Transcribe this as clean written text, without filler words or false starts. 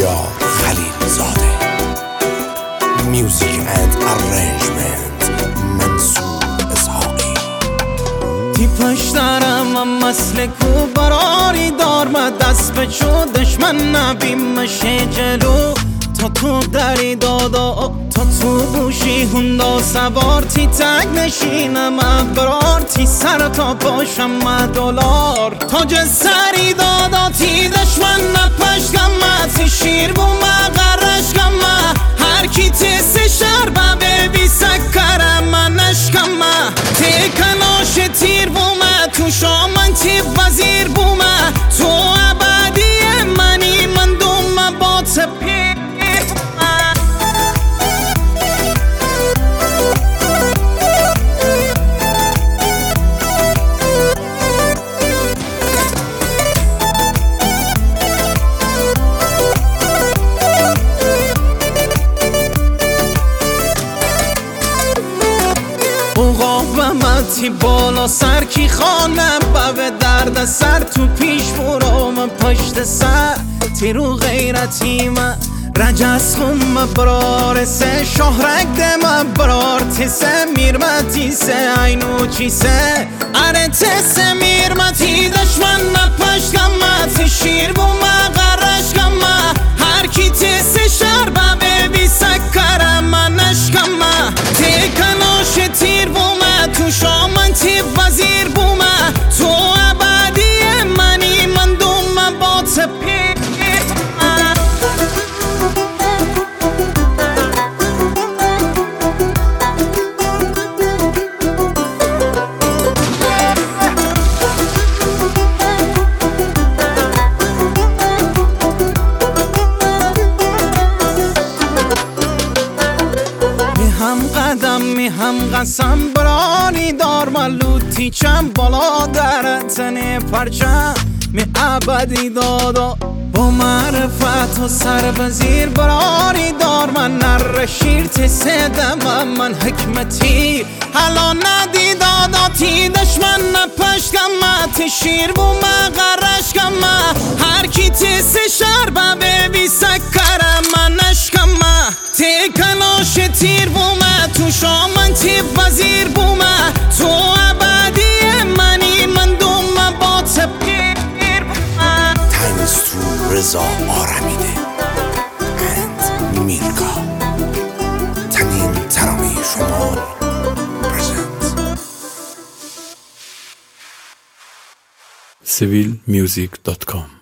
پوریا خلیلزاده. میوزیک اند ارنجمنت منصور اسحاقی. تی پشترم هم مثل کو براری دار ما دست به چو دشمن نبیم مشه جلو تا تو دری دادا تا تو بوشی هوندا سوار تی تگ نشینم ابرار تی سر تا پاشم دلار تاج سری دادا تی دشمن نپشکم تی شیر بوم غرشکم هر کی تی سی شربه ببی سکرم نشکم تی کناش تیر بوم تو شامن تی وزیر بوم تو ابدی منی من دوم با تپی. تی بالا سر کی خانم به درد سر تو پیش برام پشت سر تی رو غیرتی من رجس خم برار سه شهرک دم برار تی سه میرمتی سه اینو چی سه اره تی سه میرمتی دشمن نپشکم تی شیر بوم غرشکم هر کی تی سه شربه ببی سکرم من نشکم تی کناش تیر بوم تو شامن تی وزیر بوم تو ابدی منی من دوم با تپی. می هم قسم برانی دار ملوتی چم بالا در تنه پرچم می ابدی دادا با معرفت و سر وزیر برانی دار من نر شیر تی سدم من حکمتی حالا ندی دادا تی دشمن نپشکم تی شیر بوم غرشکم هر کی تی سی شربه ببی سکرم من نشکم تی کناش تیر بوم تو شامن تی وزیر بوم تو ابدی منی من دوم با تپیر بوم. تنز تو رضا آرمیده اند میرکا تنین ترانه شمال پرزنت civilmusic.com